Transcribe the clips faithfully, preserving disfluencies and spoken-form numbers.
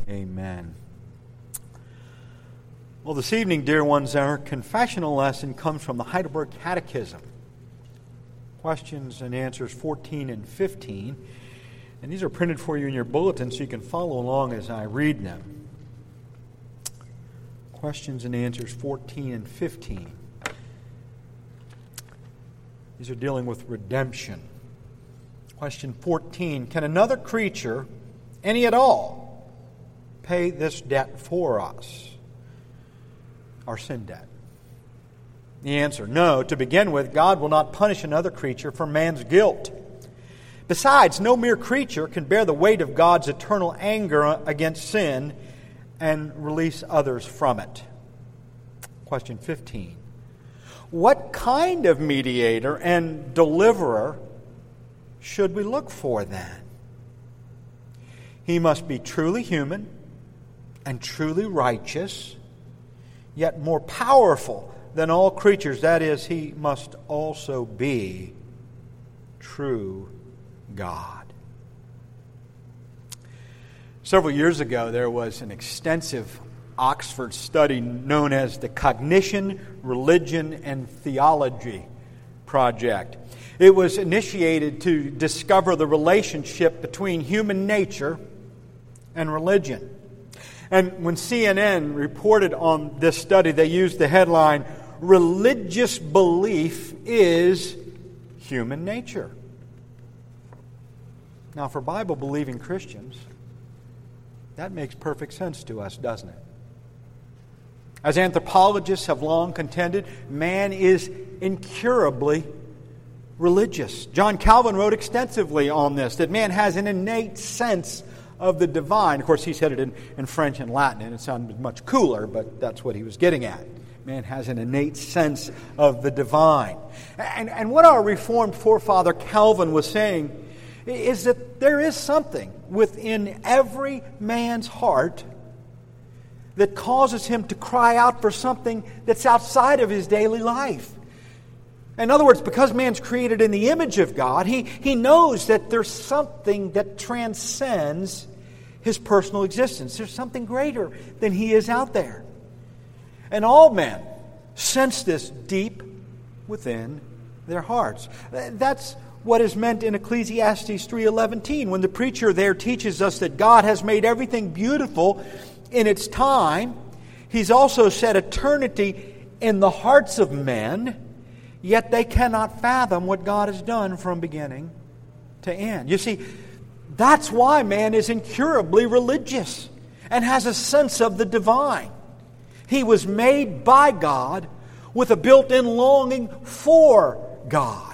Amen. Well, this evening, dear ones, our confessional lesson comes from the Heidelberg Catechism. Questions and answers fourteen and fifteen. And these are printed for you in your bulletin so you can follow along as I read them. Questions and answers fourteen and fifteen. These are dealing with redemption. Question fourteen. Can another creature, any at all, pay this debt for us? Our sin debt. The answer, no. To begin with, God will not punish another creature for man's guilt. Besides, no mere creature can bear the weight of God's eternal anger against sin and release others from it. Question fifteen. What kind of mediator and deliverer should we look for then? He must be truly human and truly righteous, yet more powerful than all creatures. That is, he must also be true God. Several years ago, there was an extensive Oxford study known as the Cognition, Religion, and Theology Project. It was initiated to discover the relationship between human nature and religion. And when C N N reported on this study, they used the headline, "Religious belief is human nature." Now, for Bible-believing Christians, that makes perfect sense to us, doesn't it? As anthropologists have long contended, man is incurably religious. John Calvin wrote extensively on this, that man has an innate sense of the divine. Of course, he said it in, in French and Latin, and it sounded much cooler, but that's what he was getting at. Man has an innate sense of the divine. And, and what our Reformed forefather Calvin was saying is that there is something within every man's heart that causes him to cry out for something that's outside of his daily life. In other words, because man's created in the image of God, he, he knows that there's something that transcends his personal existence. There's something greater than he is out there. And all men sense this deep within their hearts. That's what is meant in Ecclesiastes three eleven, when the preacher there teaches us that God has made everything beautiful in its time. He's also set eternity in the hearts of men, yet they cannot fathom what God has done from beginning to end. You see, that's why man is incurably religious and has a sense of the divine. He was made by God with a built-in longing for God.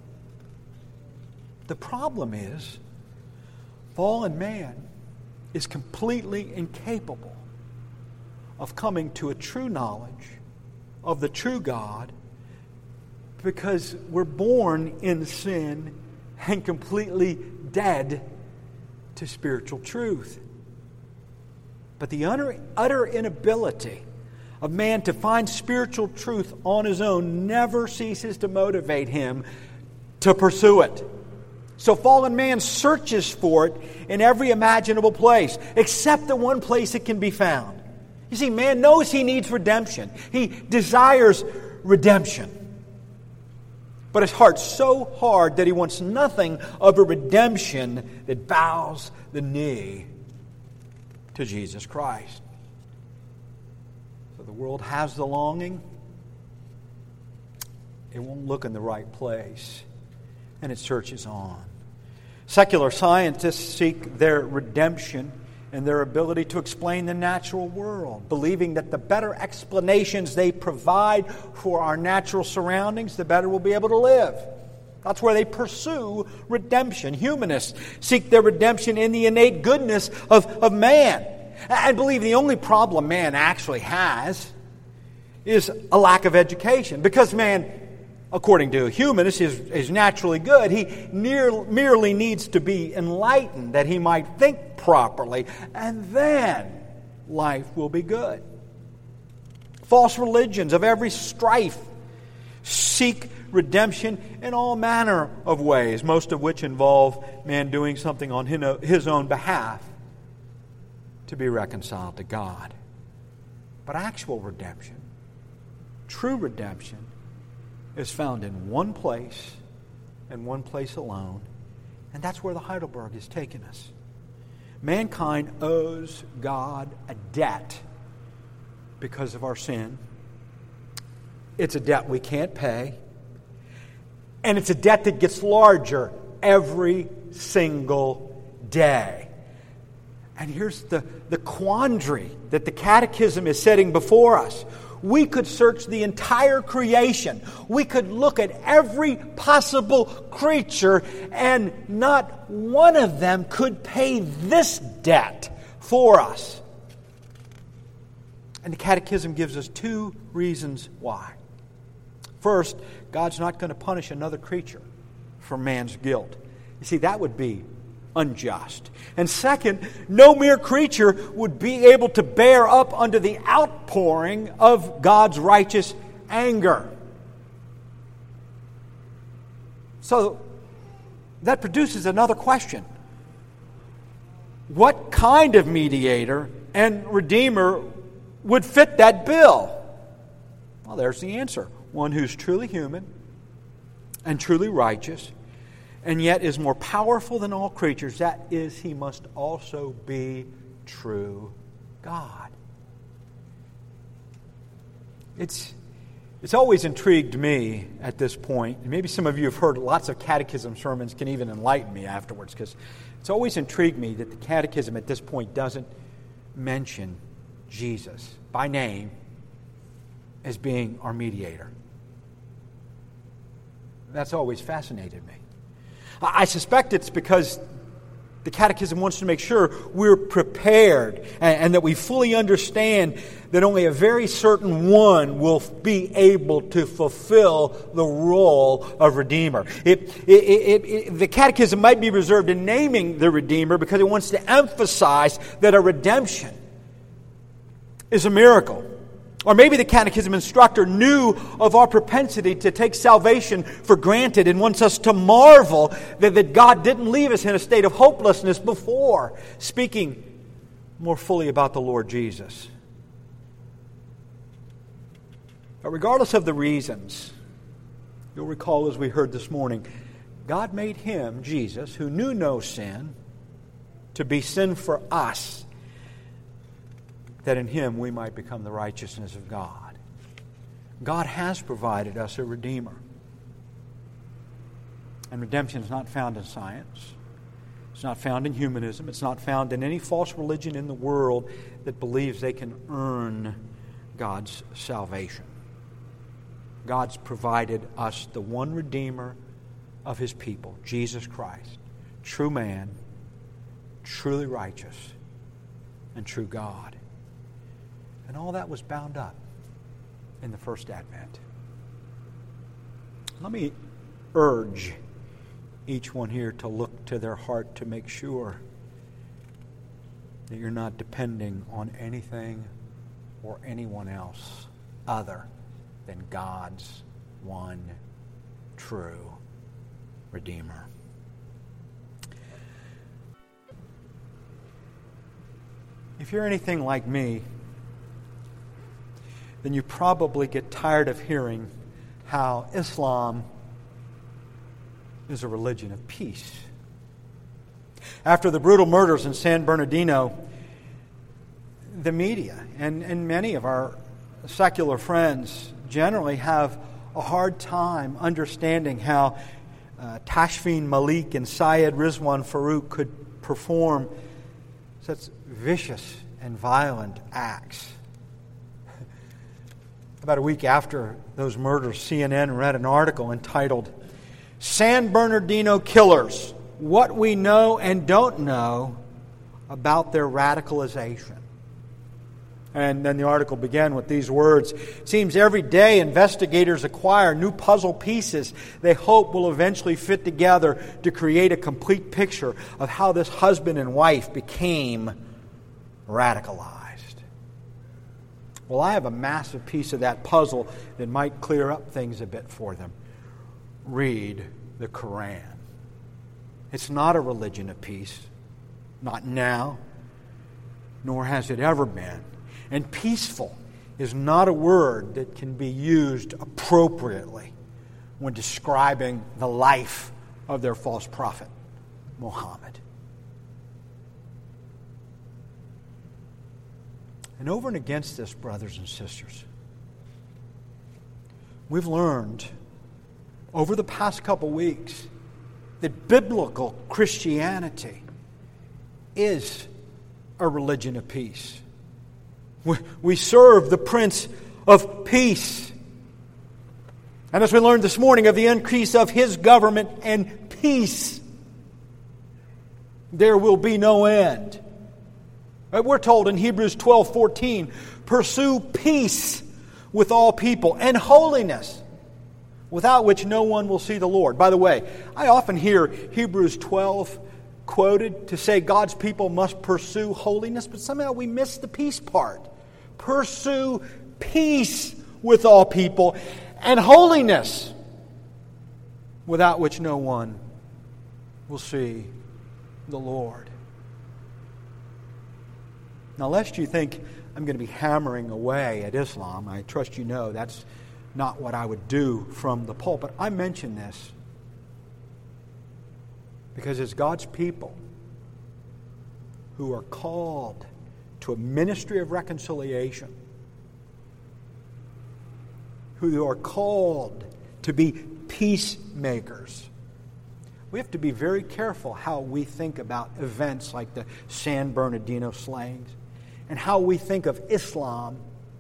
The problem is, fallen man is completely incapable of coming to a true knowledge of the true God, because we're born in sin and completely dead to spiritual truth. But the utter, utter inability of man to find spiritual truth on his own never ceases to motivate him to pursue it. So fallen man searches for it in every imaginable place, except the one place it can be found. You see, man knows he needs redemption. He desires redemption. But his heart's so hard that he wants nothing of a redemption that bows the knee to Jesus Christ. So the world has the longing. It won't look in the right place, and it searches on. Secular scientists seek their redemption in their ability to explain the natural world, believing that the better explanations they provide for our natural surroundings, the better we'll be able to live. That's where they pursue redemption. Humanists seek their redemption in the innate goodness of, of man. And believe the only problem man actually has is a lack of education. Because man, according to a humanist, is, is naturally good. He near, merely needs to be enlightened that he might think properly, and then life will be good. False religions of every stripe seek redemption in all manner of ways, most of which involve man doing something on his own behalf to be reconciled to God. But actual redemption, true redemption, is found in one place and one place alone, and that's where the Heidelberg has taken us. Mankind owes God a debt because of our sin. It's a debt we can't pay, and it's a debt that gets larger every single day. And here's the, the quandary that the Catechism is setting before us. We could search the entire creation. We could look at every possible creature, and not one of them could pay this debt for us. And the Catechism gives us two reasons why. First, God's not going to punish another creature for man's guilt. You see, that would be unjust. And second, no mere creature would be able to bear up under the outpouring of God's righteous anger. So, that produces another question. What kind of mediator and redeemer would fit that bill? Well, there's the answer. One who's truly human and truly righteous, and yet is more powerful than all creatures. That is, he must also be true God. It's, it's always intrigued me at this point, and maybe some of you have heard lots of catechism sermons can even enlighten me afterwards, because it's always intrigued me that the catechism at this point doesn't mention Jesus by name as being our mediator. That's always fascinated me. I suspect it's because the Catechism wants to make sure we're prepared and, and that we fully understand that only a very certain one will be able to fulfill the role of Redeemer. It, it, it, it, the Catechism might be reserved in naming the Redeemer because it wants to emphasize that a redemption is a miracle. Or maybe the catechism instructor knew of our propensity to take salvation for granted and wants us to marvel that, that God didn't leave us in a state of hopelessness before speaking more fully about the Lord Jesus. But regardless of the reasons, you'll recall as we heard this morning, God made him, Jesus, who knew no sin, to be sin for us, that in him we might become the righteousness of God. God has provided us a Redeemer. And redemption is not found in science. It's not found in humanism. It's not found in any false religion in the world that believes they can earn God's salvation. God's provided us the one Redeemer of his people, Jesus Christ, true man, truly righteous, and true God. And all that was bound up in the first advent. Let me urge each one here to look to their heart to make sure that you're not depending on anything or anyone else other than God's one true Redeemer. If you're anything like me, then you probably get tired of hearing how Islam is a religion of peace. After the brutal murders in San Bernardino, the media and, and many of our secular friends generally have a hard time understanding how uh, Tashfeen Malik and Syed Rizwan Farouk could perform such vicious and violent acts. About a week after those murders, C N N read an article entitled, "San Bernardino Killers, What We Know and Don't Know About Their Radicalization." And then the article began with these words, "Seems every day investigators acquire new puzzle pieces they hope will eventually fit together to create a complete picture of how this husband and wife became radicalized." Well, I have a massive piece of that puzzle that might clear up things a bit for them. Read the Quran. It's not a religion of peace. Not now. nor has it ever been. And peaceful is not a word that can be used appropriately when describing the life of their false prophet, Muhammad. And over and against this, brothers and sisters, we've learned over the past couple weeks that biblical Christianity is a religion of peace. We, we serve the Prince of Peace. And as we learned this morning of the increase of His government and peace, there will be no end. We're told in Hebrews twelve fourteen, pursue peace with all people and holiness, without which no one will see the Lord. By the way, I often hear Hebrews twelve quoted to say God's people must pursue holiness, but somehow we miss the peace part. Pursue peace with all people and holiness, without which no one will see the Lord. Now, lest you think I'm going to be hammering away at Islam, I trust you know that's not what I would do from the pulpit. I mention this because as God's people who are called to a ministry of reconciliation, who are called to be peacemakers, we have to be very careful how we think about events like the San Bernardino slayings and how we think of Islam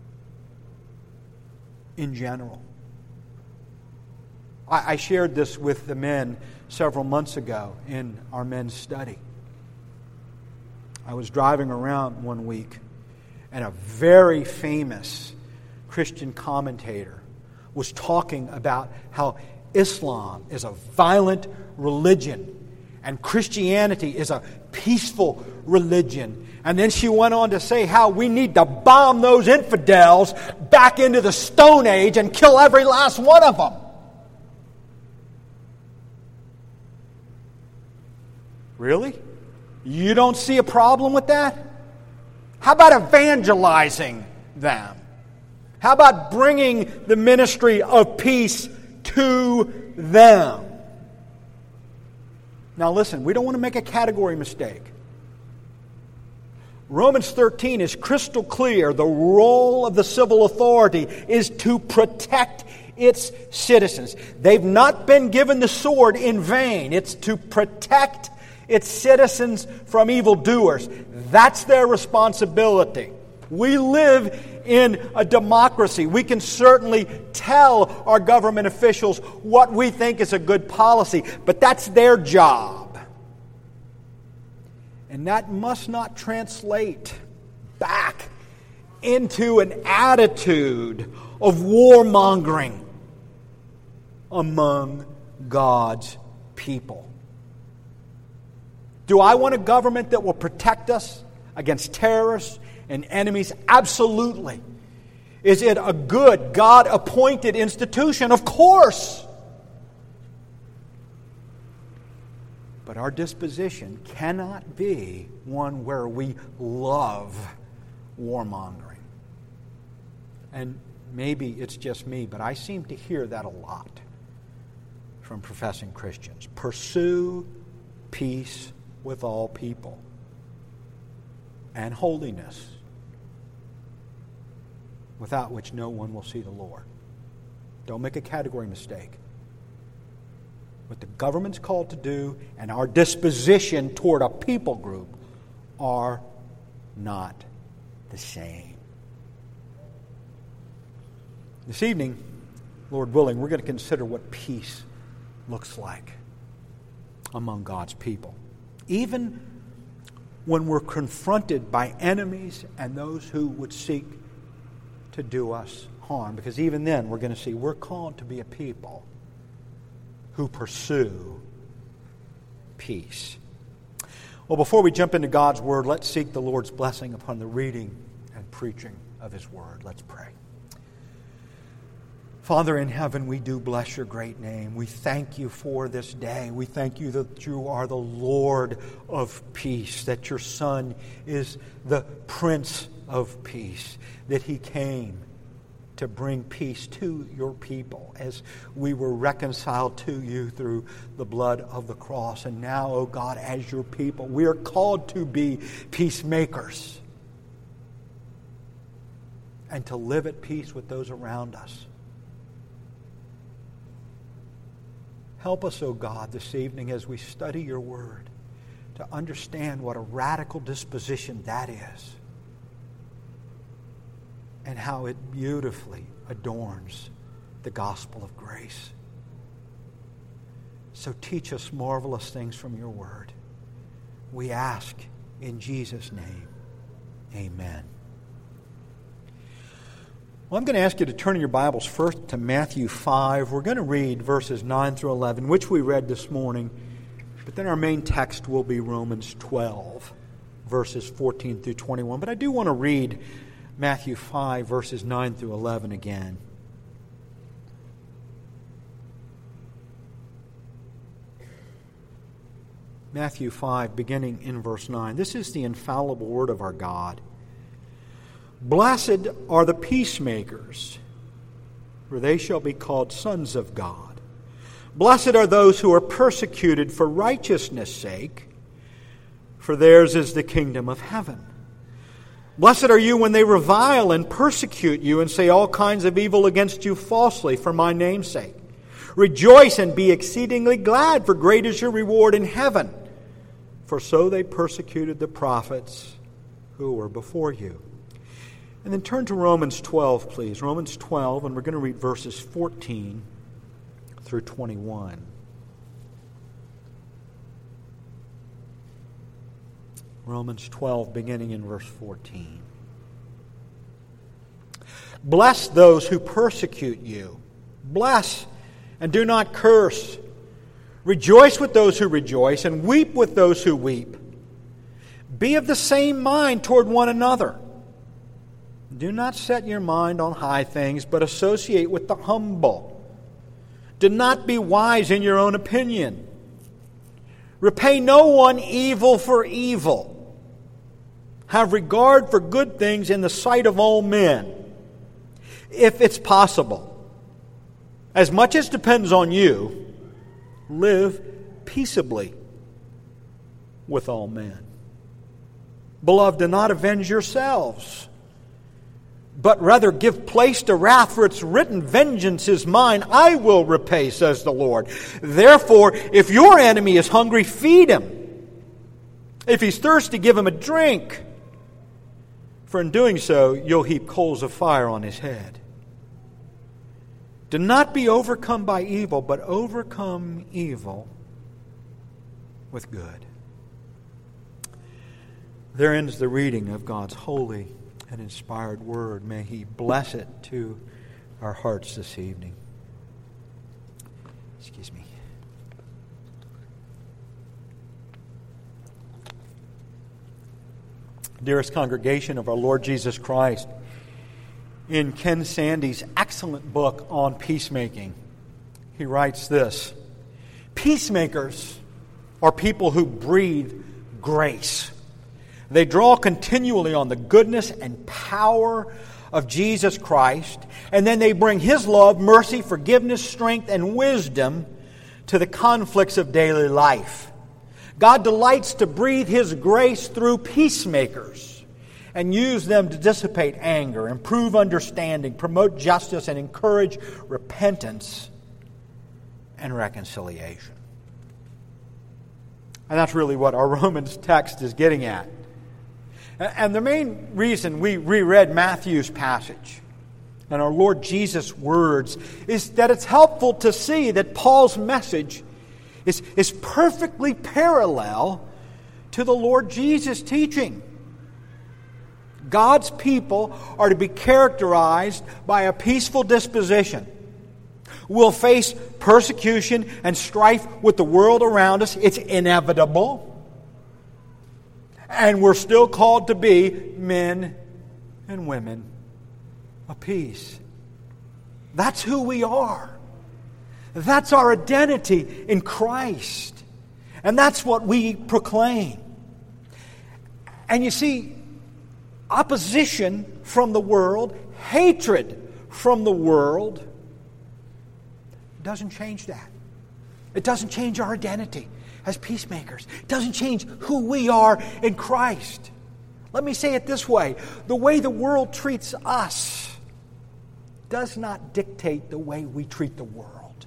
in general. I, I shared this with the men several months ago in our men's study. I was driving around one week, and a very famous Christian commentator was talking about how Islam is a violent religion and Christianity is a peaceful religion. And then she went on to say how we need to bomb those infidels back into the Stone Age and kill every last one of them. Really? You don't see a problem with that? How about evangelizing them? How about bringing the ministry of peace to them? Now listen, we don't want to make a category mistake. Romans thirteen is crystal clear. The role of the civil authority is to protect its citizens. They've not been given the sword in vain. It's to protect its citizens from evildoers. That's their responsibility. We live in a democracy. We can certainly tell our government officials what we think is a good policy, but that's their job. And that must not translate back into an attitude of warmongering among God's people. Do I want a government that will protect us against terrorists and enemies? Absolutely. Is it a good, God-appointed institution? Of course. But our disposition cannot be one where we love warmongering. And maybe it's just me, but I seem to hear that a lot from professing Christians. Pursue peace with all people and holiness, without which no one will see the Lord. Don't make a category mistake. What the government's called to do and our disposition toward a people group are not the same. This evening, Lord willing, we're going to consider what peace looks like among God's people. Even when we're confronted by enemies and those who would seek to do us harm. Because even then, we're going to see we're called to be a people who pursue peace. Well, before we jump into God's Word, let's seek the Lord's blessing upon the reading and preaching of His Word. Let's pray. Father in heaven, we do bless your great name. We thank you for this day. We thank you that you are the Lord of peace, that your Son is the Prince of Peace, that he came to bring peace to your people as we were reconciled to you through the blood of the cross. And now, oh God, as your people, we are called to be peacemakers and to live at peace with those around us. Help us, O God, this evening as we study your word to understand what a radical disposition that is and how it beautifully adorns the gospel of grace. So teach us marvelous things from your word. We ask in Jesus' name, amen. Well, I'm going to ask you to turn in your Bibles first to Matthew five. We're going to read verses nine through eleven, which we read this morning. But then our main text will be Romans twelve, verses fourteen through twenty-one. But I do want to read Matthew five, verses nine through eleven again. Matthew five, beginning in verse nine. This is the infallible word of our God. Blessed are the peacemakers, for they shall be called sons of God. Blessed are those who are persecuted for righteousness' sake, for theirs is the kingdom of heaven. Blessed are you when they revile and persecute you and say all kinds of evil against you falsely for my name's sake. Rejoice and be exceedingly glad, for great is your reward in heaven. For so they persecuted the prophets who were before you. And then turn to Romans twelve, please. Romans twelve, and we're going to read verses fourteen through twenty-one. Romans twelve, beginning in verse fourteen. Bless those who persecute you. Bless and do not curse. Rejoice with those who rejoice, and weep with those who weep. Be of the same mind toward one another. Do not set your mind on high things, but associate with the humble. Do not be wise in your own opinion. Repay no one evil for evil. Have regard for good things in the sight of all men, if it's possible. As much as depends on you, live peaceably with all men. Beloved, do not avenge yourselves, but rather give place to wrath, for it's written, vengeance is mine, I will repay, says the Lord. Therefore, if your enemy is hungry, feed him. If he's thirsty, give him a drink. For in doing so, you'll heap coals of fire on his head. Do not be overcome by evil, but overcome evil with good. There ends the reading of God's holy and inspired word. May He bless it to our hearts this evening. Excuse me. Dearest congregation of our Lord Jesus Christ, in Ken Sande's excellent book on peacemaking, he writes this: peacemakers are people who breathe grace. They draw continually on the goodness and power of Jesus Christ, and then they bring His love, mercy, forgiveness, strength, and wisdom to the conflicts of daily life. God delights to breathe His grace through peacemakers and use them to dissipate anger, improve understanding, promote justice, and encourage repentance and reconciliation. And that's really what our Romans text is getting at. And the main reason we reread Matthew's passage and our Lord Jesus' words is that it's helpful to see that Paul's message is, is perfectly parallel to the Lord Jesus' teaching. God's people are to be characterized by a peaceful disposition. We'll face persecution and strife with the world around us. It's inevitable. And we're still called to be men and women of peace. That's who we are. That's our identity in Christ. And that's what we proclaim. And you see, opposition from the world, hatred from the world, doesn't change that. It doesn't change our identity as peacemakers. It doesn't change who we are in Christ. Let me say it this way. The way the world treats us does not dictate the way we treat the world.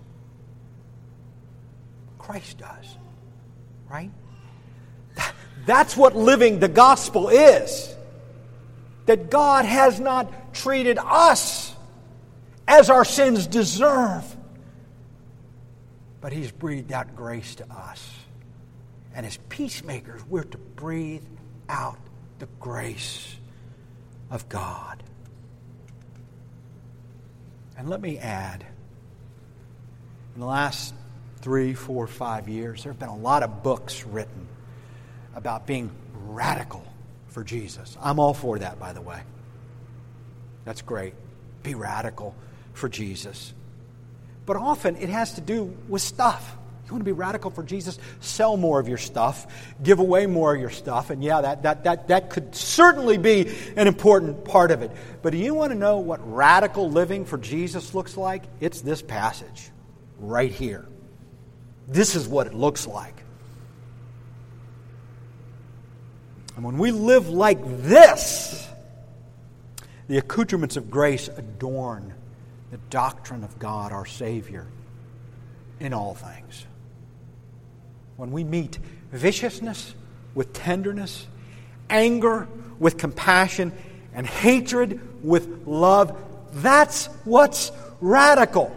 Christ does. Right? That's what living the gospel is. That God has not treated us as our sins deserve, but He's breathed out grace to us. And as peacemakers, we're to breathe out the grace of God. And let me add, in the last three, four, five years, there have been a lot of books written about being radical for Jesus. I'm all for that, by the way. That's great. Be radical for Jesus. But often it has to do with stuff. You want to be radical for Jesus? Sell more of your stuff. Give away more of your stuff. And yeah, that, that, that, that could certainly be an important part of it. But do you want to know what radical living for Jesus looks like? It's this passage right here. This is what it looks like. And when we live like this, the accoutrements of grace adorn the doctrine of God, our Savior, in all things. When we meet viciousness with tenderness, anger with compassion, and hatred with love, that's what's radical.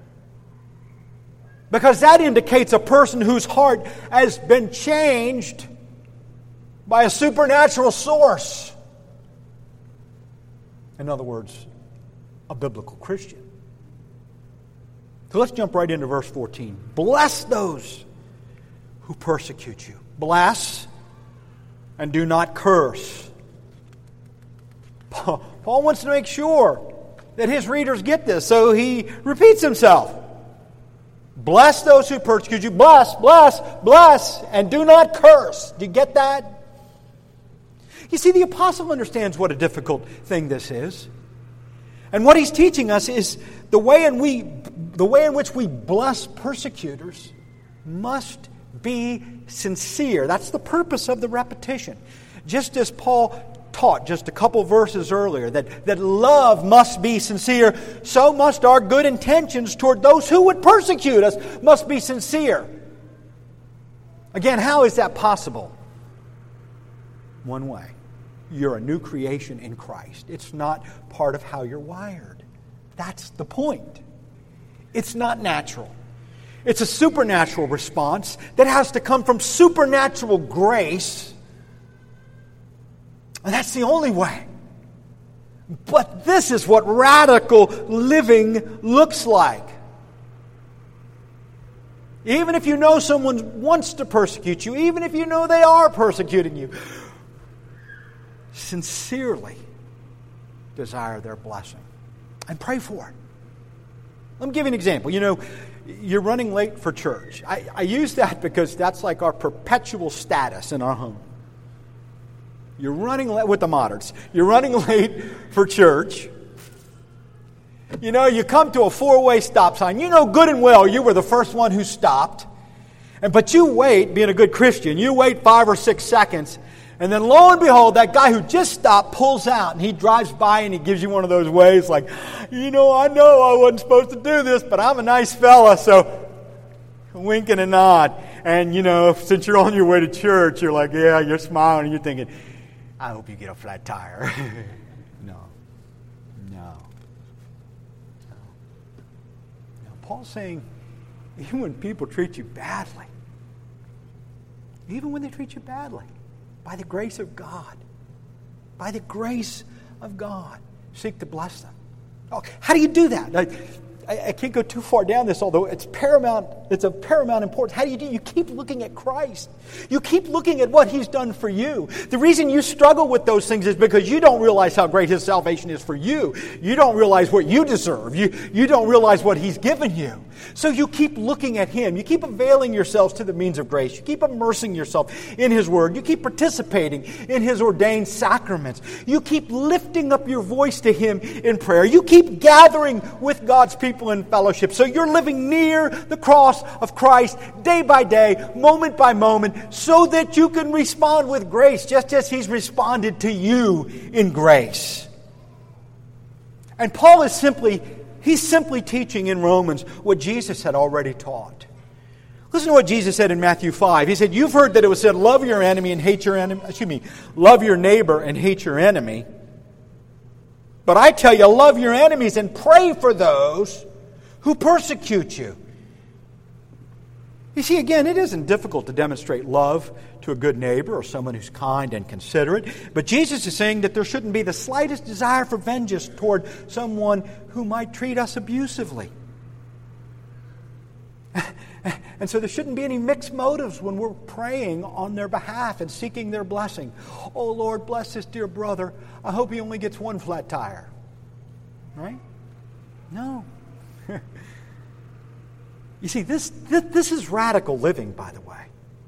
Because that indicates a person whose heart has been changed by a supernatural source. In other words, a biblical Christian. So let's jump right into verse fourteen. Bless those who persecute you. Bless and do not curse. Paul wants to make sure that his readers get this, so he repeats himself. Bless those who persecute you. Bless, bless, bless, and do not curse. Do you get that? You see, the apostle understands what a difficult thing this is. And what he's teaching us is the way in we, the way in which we bless persecutors must be sincere. That's the purpose of the repetition. Just as Paul taught just a couple verses earlier that, that love must be sincere, so must our good intentions toward those who would persecute us must be sincere. Again, how is that possible? One way. You're a new creation in Christ. It's not part of how you're wired. That's the point. It's not natural. It's a supernatural response that has to come from supernatural grace. And that's the only way. But this is what radical living looks like. Even if you know someone wants to persecute you, even if you know they are persecuting you, sincerely desire their blessing and pray for it. Let me give you an example. You know, you're running late for church. I, I use that because that's like our perpetual status in our home. You're running late with the moderates. You're running late for church. You know, you come to a four-way stop sign. You know good and well you were the first one who stopped. And but you wait, being a good Christian, you wait five or six seconds. And then lo and behold, that guy who just stopped pulls out and he drives by and he gives you one of those waves like, you know, I know I wasn't supposed to do this, but I'm a nice fella, so wink and a nod. And, you know, since you're on your way to church, you're like, yeah, you're smiling and you're thinking, I hope you get a flat tire. no. No. No. No. Paul's saying, even when people treat you badly, even when they treat you badly, by the grace of God. By the grace of God. Seek to bless them. Oh, how do you do that? I, I can't go too far down this, although it's paramount, it's of paramount importance. How do you do? You keep looking at Christ. You keep looking at what He's done for you. The reason you struggle with those things is because you don't realize how great His salvation is for you. You don't realize what you deserve. You, you don't realize what He's given you. So you keep looking at Him. You keep availing yourselves to the means of grace. You keep immersing yourself in His Word. You keep participating in His ordained sacraments. You keep lifting up your voice to Him in prayer. You keep gathering with God's people in fellowship. So you're living near the cross of Christ day by day, moment by moment, so that you can respond with grace, just as He's responded to you in grace. And Paul is simply He's simply teaching in Romans what Jesus had already taught. Listen to what Jesus said in Matthew five. He said, you've heard that it was said, love your enemy and hate your enemy. Excuse me, love your neighbor and hate your enemy. But I tell you, love your enemies and pray for those who persecute you. You see, again, it isn't difficult to demonstrate love to a good neighbor or someone who's kind and considerate. But Jesus is saying that there shouldn't be the slightest desire for vengeance toward someone who might treat us abusively. And so there shouldn't be any mixed motives when we're praying on their behalf and seeking their blessing. Oh, Lord, bless this dear brother. I hope he only gets one flat tire. Right? No. You see, this, this this is radical living, by the way.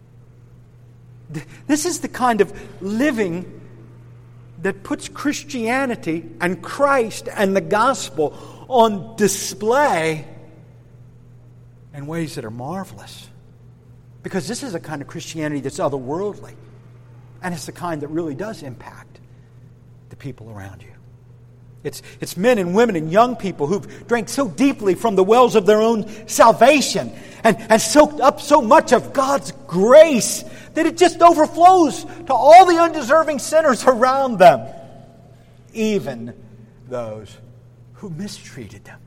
This is the kind of living that puts Christianity and Christ and the gospel on display in ways that are marvelous. Because this is a kind of Christianity that's otherworldly. And it's the kind that really does impact the people around you. It's, it's men and women and young people who've drank so deeply from the wells of their own salvation and, and soaked up so much of God's grace that it just overflows to all the undeserving sinners around them, even those who mistreated them.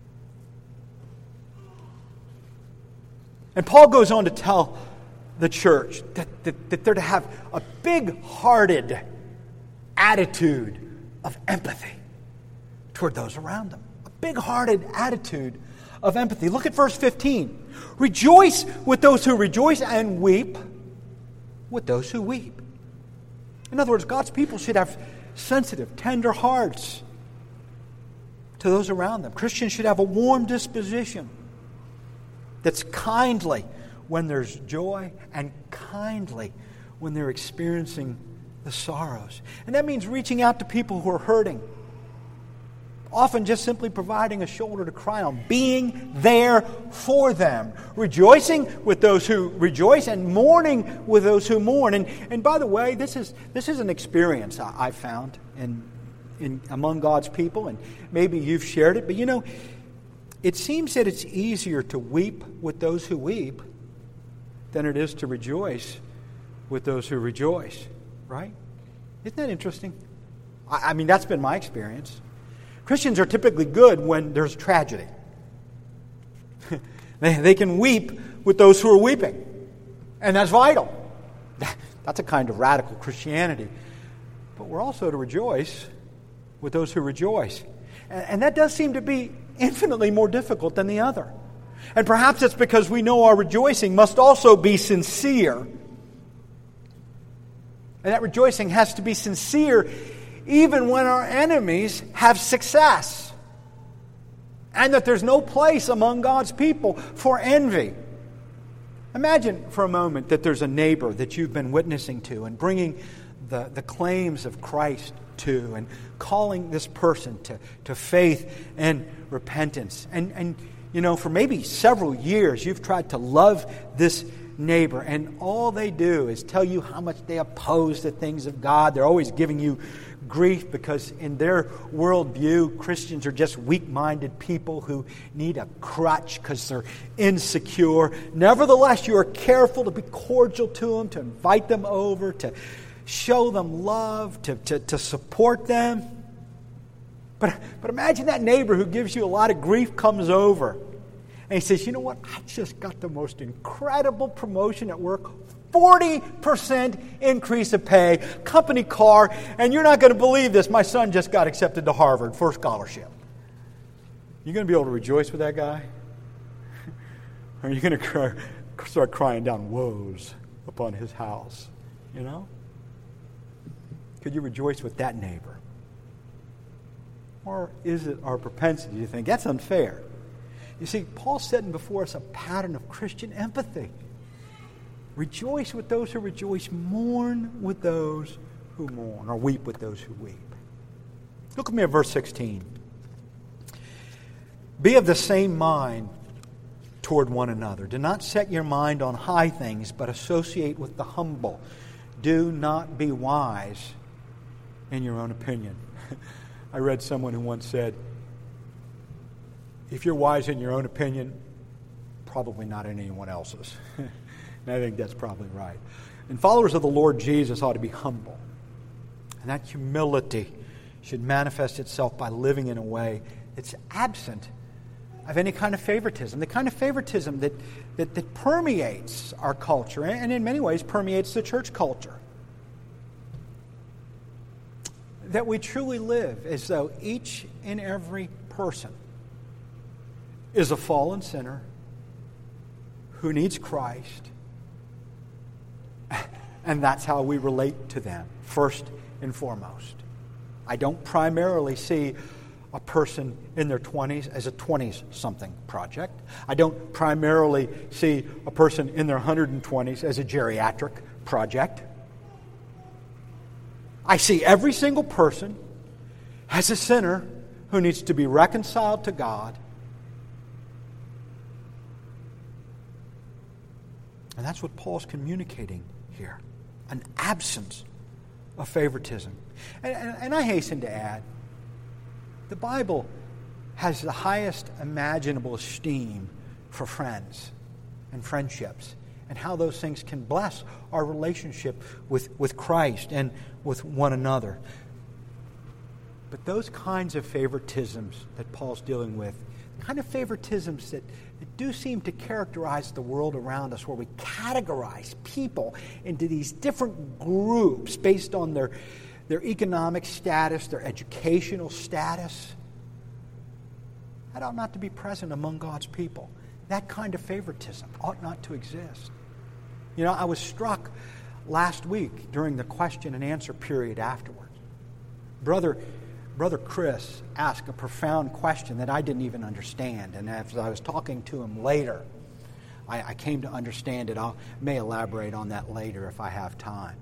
And Paul goes on to tell the church that, that, that they're to have a big-hearted attitude of empathy toward those around them. A big-hearted attitude of empathy. Look at verse fifteen. Rejoice with those who rejoice and weep with those who weep. In other words, God's people should have sensitive, tender hearts to those around them. Christians should have a warm disposition that's kindly when there's joy and kindly when they're experiencing the sorrows. And that means reaching out to people who are hurting. Often just simply providing a shoulder to cry on, being there for them, rejoicing with those who rejoice and mourning with those who mourn. And, and by the way, this is this is an experience I, I found in, in among God's people, and maybe you've shared it, but you know, it seems that it's easier to weep with those who weep than it is to rejoice with those who rejoice, right? Isn't that interesting? I, I mean, that's been my experience. Christians are typically good when there's tragedy. they, they can weep with those who are weeping. And that's vital. That's a kind of radical Christianity. But we're also to rejoice with those who rejoice. And, and that does seem to be infinitely more difficult than the other. And perhaps it's because we know our rejoicing must also be sincere. And that rejoicing has to be sincere even when our enemies have success. And that there's no place among God's people for envy. Imagine for a moment that there's a neighbor that you've been witnessing to and bringing the, the claims of Christ to and calling this person to, to faith and repentance. And, and, you know, for maybe several years you've tried to love this neighbor, and all they do is tell you how much they oppose the things of God. They're always giving you grief because in their worldview, Christians are just weak-minded people who need a crutch because they're insecure. Nevertheless, you are careful to be cordial to them, to invite them over, to show them love, to, to, to support them. But, but imagine that neighbor who gives you a lot of grief comes over and he says, you know what, I just got the most incredible promotion at work, forty percent increase of pay, company car, and you're not going to believe this, my son just got accepted to Harvard for a scholarship. You going to be able to rejoice with that guy? Or are you going to cry, start crying down woes upon his house? You know? Could you rejoice with that neighbor? Or is it our propensity to think, that's unfair? You see, Paul's setting before us a pattern of Christian empathy. Rejoice with those who rejoice, mourn with those who mourn, or weep with those who weep. Look with me at verse sixteen. Be of the same mind toward one another. Do not set your mind on high things, but associate with the humble. Do not be wise in your own opinion. I read someone who once said, if you're wise in your own opinion, probably not in anyone else's. And I think that's probably right. And followers of the Lord Jesus ought to be humble. And that humility should manifest itself by living in a way that's absent of any kind of favoritism. The kind of favoritism that, that, that permeates our culture and in many ways permeates the church culture. That we truly live as though each and every person is a fallen sinner who needs Christ. And that's how we relate to them, first and foremost. I don't primarily see a person in their twenties as a twenty-something project. I don't primarily see a person in their one hundred twenties as a geriatric project. I see every single person as a sinner who needs to be reconciled to God. And that's what Paul's communicating here. An absence of favoritism. And, and, and I hasten to add, the Bible has the highest imaginable esteem for friends and friendships and how those things can bless our relationship with, with Christ and with one another. But those kinds of favoritisms that Paul's dealing with, the kind of favoritisms that, that do seem to characterize the world around us, where we categorize people into these different groups based on their, their economic status, their educational status, that ought not to be present among God's people. That kind of favoritism ought not to exist. You know, I was struck last week during the question and answer period afterwards. Brother, Brother Chris asked a profound question that I didn't even understand. And as I was talking to him later, I, I came to understand it. I may elaborate on that later if I have time.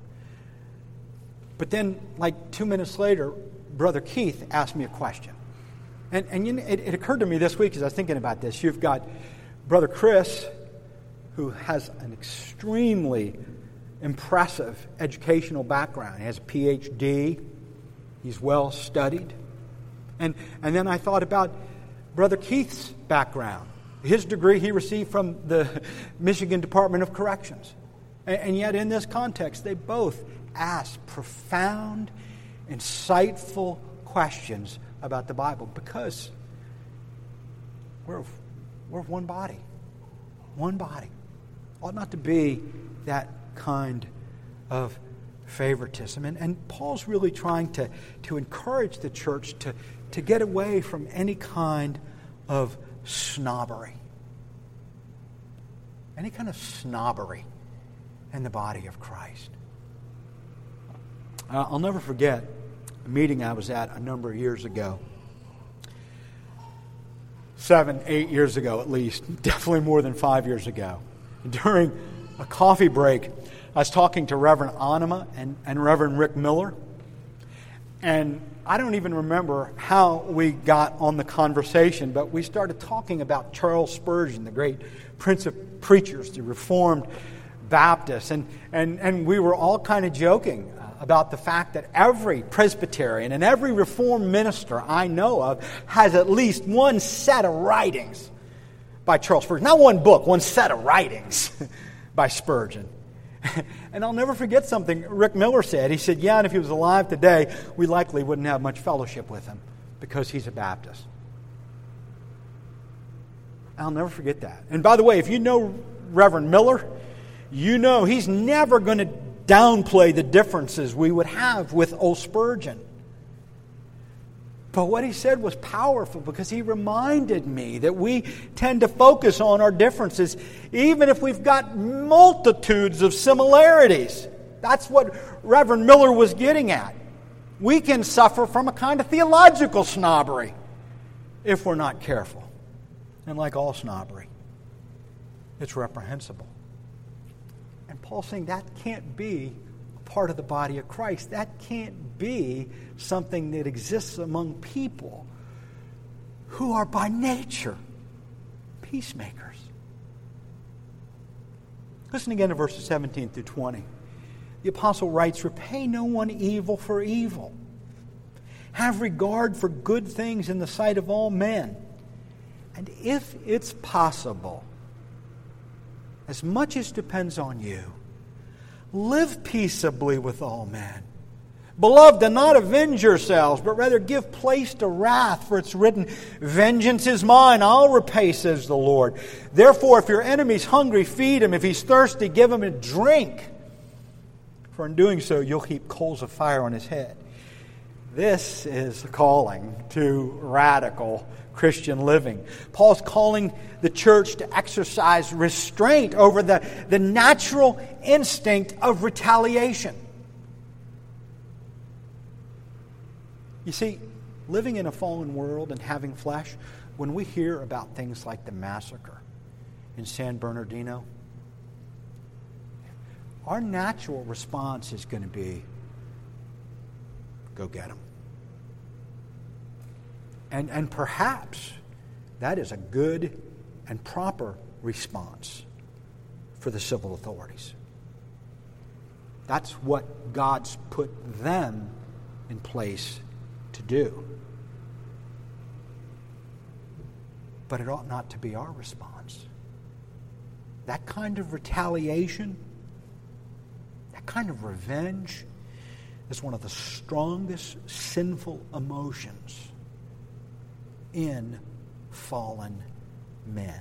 But then, like two minutes later, Brother Keith asked me a question. And, and you know, it, it occurred to me this week as I was thinking about this. You've got Brother Chris, who has an extremely impressive educational background. He has a P H D. He's well studied. And, and then I thought about Brother Keith's background. His degree he received from the Michigan Department of Corrections. And, and yet in this context, they both asked profound, insightful questions about the Bible, because we're, we're one body. One body. Ought not to be that kind of favoritism. And, and Paul's really trying to, to encourage the church to, to get away from any kind of snobbery. Any kind of snobbery in the body of Christ. Uh, I'll never forget a meeting I was at a number of years ago. Seven, eight years ago at least. Definitely more than five years ago. During a coffee break, I was talking to Reverend Anima and, and Reverend Rick Miller. And I don't even remember how we got on the conversation, but we started talking about Charles Spurgeon, the great prince of preachers, the Reformed Baptist. And, and, and we were all kind of joking about the fact that every Presbyterian and every Reformed minister I know of has at least one set of writings by Charles Spurgeon. Not one book, one set of writings by Spurgeon. And I'll never forget something Rick Miller said. He said, yeah, and if he was alive today, we likely wouldn't have much fellowship with him because he's a Baptist. I'll never forget that. And by the way, if you know Reverend Miller, you know he's never going to downplay the differences we would have with old Spurgeon. But what he said was powerful because he reminded me that we tend to focus on our differences even if we've got multitudes of similarities. That's what Reverend Miller was getting at. We can suffer from a kind of theological snobbery if we're not careful. And like all snobbery, it's reprehensible. And Paul's saying that can't be part of the body of Christ. That can't be something that exists among people who are by nature peacemakers. Listen again to verses seventeen through twenty. The apostle writes, "Repay no one evil for evil. Have regard for good things in the sight of all men. And if it's possible, as much as depends on you, live peaceably with all men. Beloved, do not avenge yourselves, but rather give place to wrath, for it's written, 'Vengeance is mine, I'll repay,' says the Lord. Therefore, if your enemy's hungry, feed him. If he's thirsty, give him a drink. For in doing so, you'll heap coals of fire on his head." This is a calling to radical Christian living. Paul's calling the church to exercise restraint over the, the natural instinct of retaliation. You see, living in a fallen world and having flesh, when we hear about things like the massacre in San Bernardino, our natural response is going to be, go get them. And, and perhaps that is a good and proper response for the civil authorities. That's what God's put them in place to do. But it ought not to be our response. That kind of retaliation, that kind of revenge, is one of the strongest sinful emotions in fallen men.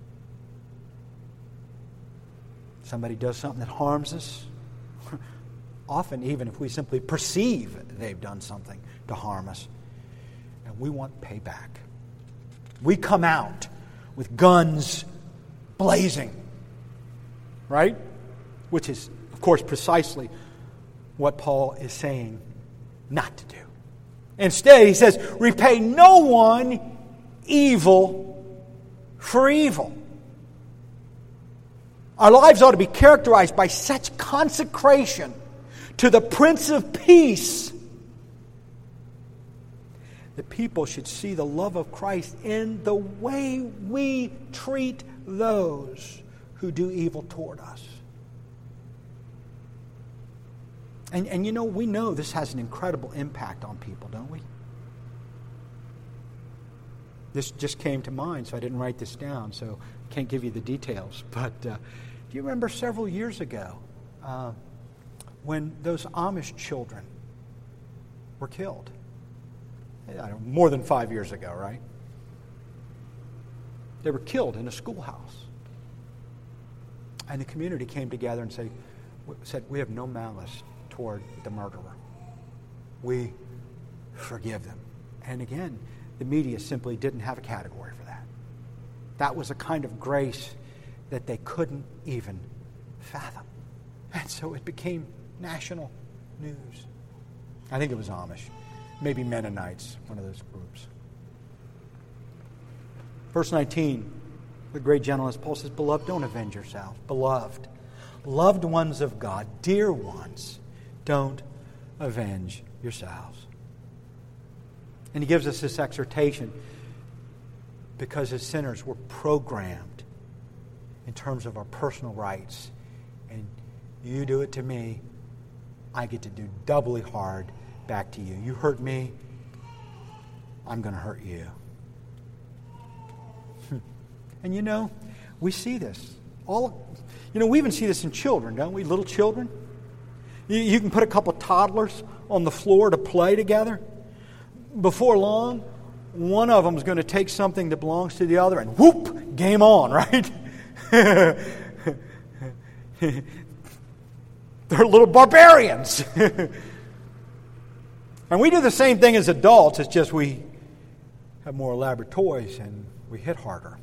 Somebody does something that harms us, often even if we simply perceive they've done something to harm us, and we want payback. We come out with guns blazing, right? Which is, of course, precisely what Paul is saying not to do. Instead, he says, repay no one evil for evil. Our lives ought to be characterized by such consecration to the Prince of Peace that people should see the love of Christ in the way we treat those who do evil toward us. And, and you know, we know this has an incredible impact on people, don't we? This just came to mind, so I didn't write this down, so I can't give you the details. But uh, do you remember several years ago uh, when those Amish children were killed? I don't know, more than five years ago, right? They were killed in a schoolhouse. And the community came together and say, said, we have no malice toward the murderer. We forgive them. And again, the media simply didn't have a category for that. That was a kind of grace that they couldn't even fathom. And so it became national news. I think it was Amish. Maybe Mennonites, one of those groups. Verse nineteen, the great gentleness, Paul says, Beloved, don't avenge yourself. Beloved, loved ones of God, dear ones, don't avenge yourselves. And he gives us this exhortation because as sinners we're programmed in terms of our personal rights. And you do it to me, I get to do doubly hard back to you. You hurt me, I'm going to hurt you. And you know, we see this. All, you know, we even see this in children, don't we? Little children. You, you can put a couple toddlers on the floor to play together. Before long, one of them is going to take something that belongs to the other and whoop, game on, right? They're little barbarians. And we do the same thing as adults, it's just we have more elaborate toys and we hit harder.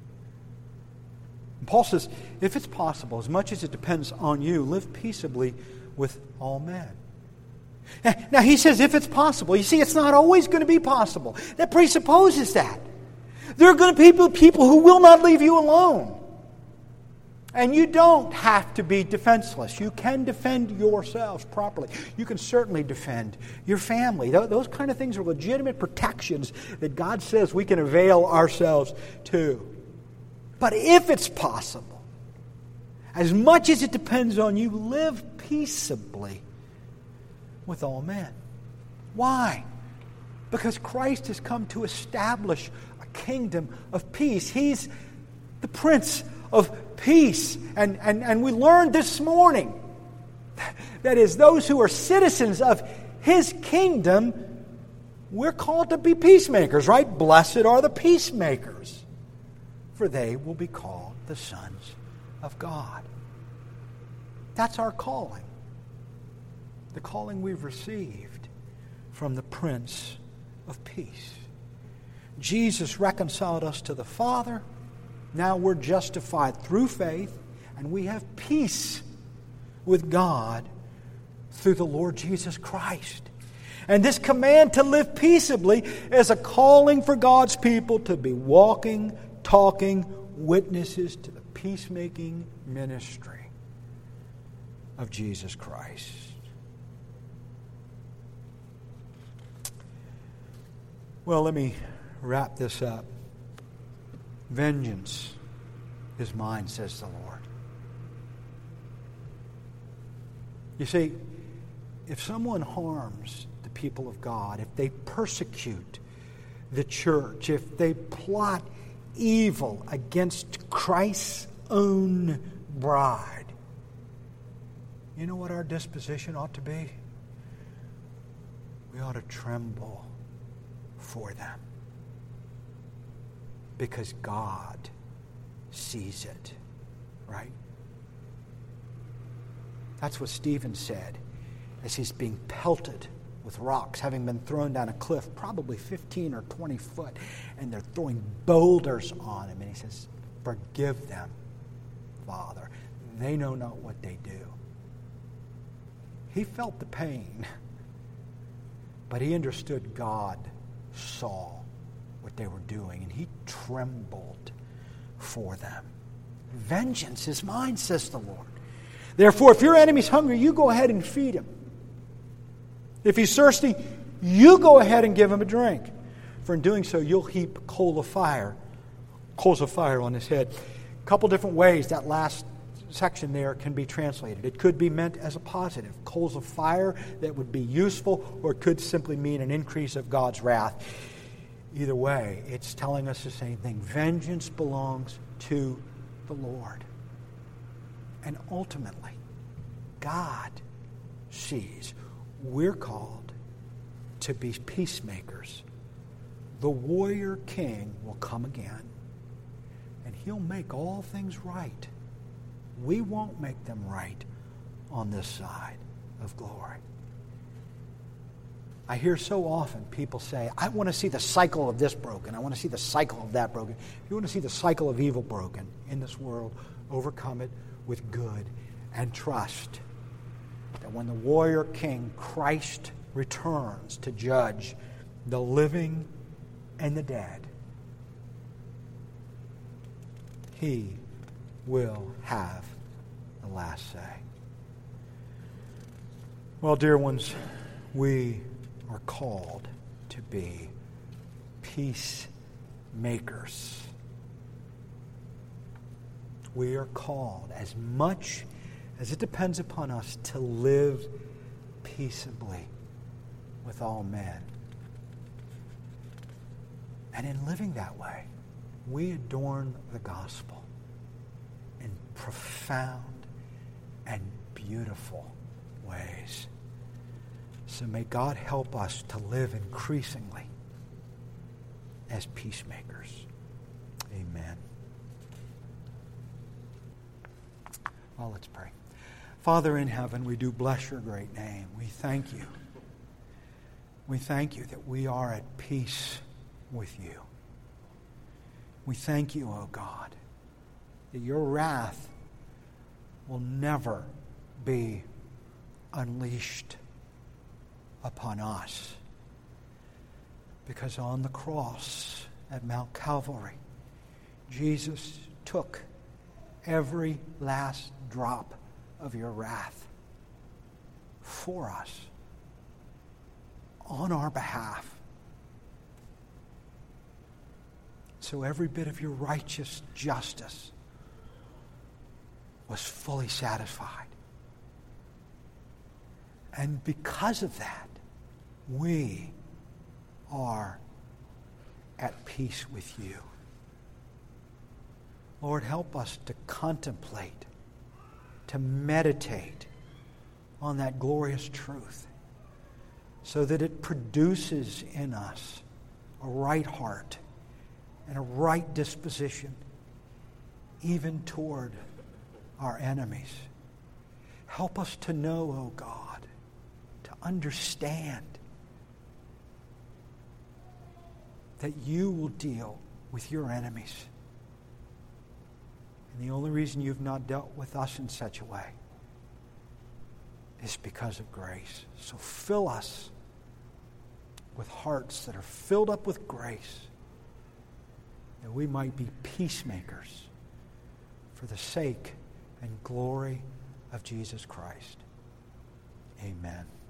And Paul says, if it's possible, as much as it depends on you, live peaceably with all men. Now he says, if it's possible. You see, it's not always going to be possible. That presupposes that. There are going to be people, people who will not leave you alone. And you don't have to be defenseless. You can defend yourselves properly. You can certainly defend your family. Those kind of things are legitimate protections that God says we can avail ourselves to. But if it's possible, as much as it depends on you, live peaceably with all men. Why? Because Christ has come to establish a kingdom of peace. He's the Prince of Peace. And, and, and we learned this morning that is, those who are citizens of His kingdom, we're called to be peacemakers, right? Blessed are the peacemakers, for they will be called the sons of God. That's our calling. The calling we've received from the Prince of Peace. Jesus reconciled us to the Father. Now we're justified through faith, and we have peace with God through the Lord Jesus Christ. And this command to live peaceably is a calling for God's people to be walking, talking witnesses to the peacemaking ministry of Jesus Christ. Well, let me wrap this up. Vengeance is mine, says the Lord. You see, if someone harms the people of God, if they persecute the church, if they plot evil against Christ's own bride, you know what our disposition ought to be? We ought to tremble for them. Because God sees it, right? That's what Stephen said as he's being pelted with rocks, having been thrown down a cliff, probably fifteen or twenty foot, and they're throwing boulders on him. And he says, forgive them, Father. They know not what they do. He felt the pain, but he understood God saw what they were doing, and he trembled for them. Vengeance is mine, says the Lord. Therefore, if your enemy's hungry, you go ahead and feed him. If he's thirsty, you go ahead and give him a drink. For in doing so, you'll heap coal of fire, coals of fire on his head. A couple different ways that last section there can be translated. It could be meant as a positive, coals of fire that would be useful, or it could simply mean an increase of God's wrath. Either way, it's telling us the same thing. Vengeance belongs to the Lord. And ultimately, God sees we're called to be peacemakers. The warrior king will come again, and he'll make all things right. We won't make them right on this side of glory. I hear so often people say, I want to see the cycle of this broken. I want to see the cycle of that broken. If you want to see the cycle of evil broken in this world, overcome it with good and trust that when the warrior king, Christ, returns to judge the living and the dead, he will have the last say. Well, dear ones, we are called to be peacemakers. We are called, as much as it depends upon us, to live peaceably with all men. And in living that way, we adorn the gospel in profound and beautiful ways. So may God help us to live increasingly as peacemakers. Amen. Well, let's pray. Father in heaven, we do bless your great name. We thank you. We thank you that we are at peace with you. We thank you, O God, that your wrath will never be unleashed upon us. Because on the cross at Mount Calvary, Jesus took every last drop of your wrath for us, on our behalf. So every bit of your righteous justice was fully satisfied. And because of that, we are at peace with you. Lord, help us to contemplate, to meditate on that glorious truth so that it produces in us a right heart and a right disposition even toward our enemies. Help us to know, O God, to understand that you will deal with your enemies. And the only reason you've not dealt with us in such a way is because of grace. So fill us with hearts that are filled up with grace, that we might be peacemakers for the sake and glory of Jesus Christ. Amen.